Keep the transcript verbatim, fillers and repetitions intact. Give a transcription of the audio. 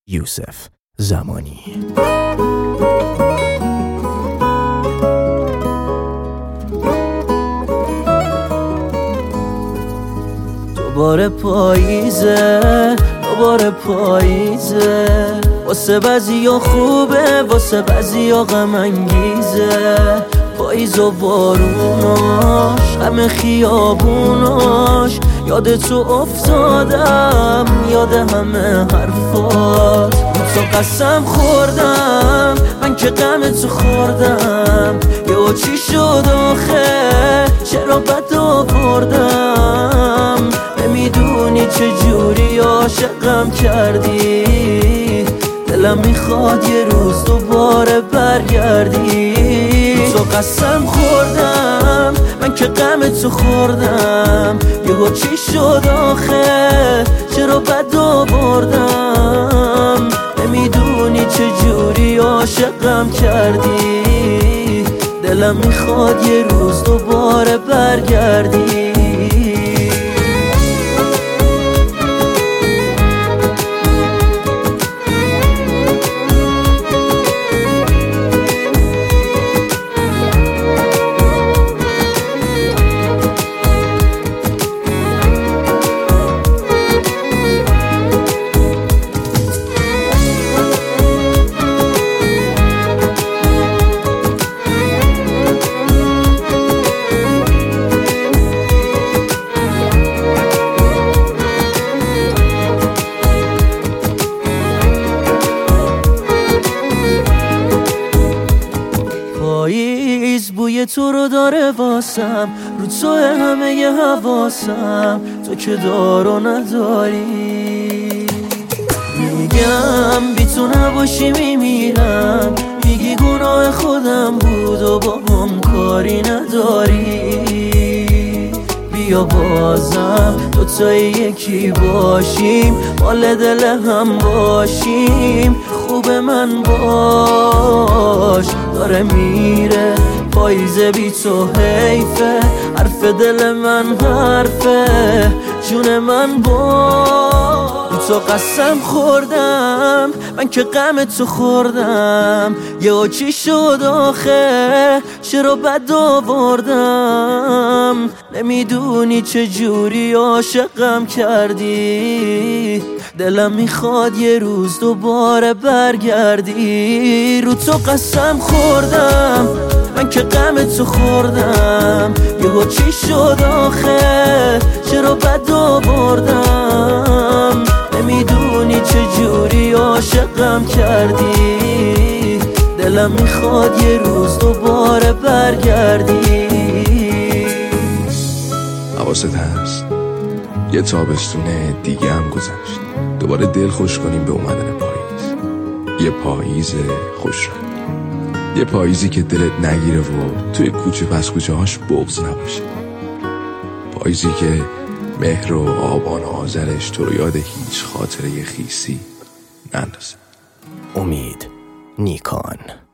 یوسف زمانی. دوباره پاییزه، دوباره پاییزه، واسه بعضیا خوبه، واسه بعضیا غم انگیزه. پاییز و باروناش، همه خیابوناش، یاد تو افتادم، یاد همه حرفات. تو قسم خوردم، من که غم تو خوردم. یه چی شد آخه، چرا بد آوردم؟ نمیدونی چه جوری عاشقم کردی، دلم میخواد یه روز دوباره برگردی. تو قسم خوردم، من که غم تو خوردم. یهو چی شد آخه، چرا بد آوردم؟ نمیدونی چه جوری عاشقم کردی، دلم میخواد یه روز دوباره برگردی. پاییز بوی تو رو داره واسم، رو تو همه ی حواسم، تو که دار و نداری. میگم بی تو نباشی میمیرم، میگی گناه خودم بود و با هم کاری نداری. بیا بازم دوتایی یکی باشیم، مال دل هم باشیم. خوب من باش، داره میره پاییزه بی تو حیفه. حرف دل من حرفه، جون من باش. تو قسم خوردم، من که غم تو خوردم. یه چی شد آخه، چرا بد آوردم؟ نمیدونی چه جوری عاشقم کردی، دلم میخواد یه روز دوباره برگردی. رو تو قسم خوردم، من که غم تو خوردم. یهو چی شد آخه، چرا بد آوردم؟ نمیدونی چه جوری عاشقم کردی، دلم میخواد یه روز دوباره برگردی. حواست هست یه تابستون دیگه هم گذشت، دوباره دل خوش کنیم به اومدن پاییز. یه پاییز خوش رنگ، یه پاییزی که دلت نگیره و توی کوچه پس کوچه هاش بغض نباشه. پاییزی که مهر و آبان و آذرش تو رو یاد هیچ خاطره خیسی نندازه. امید نیکان.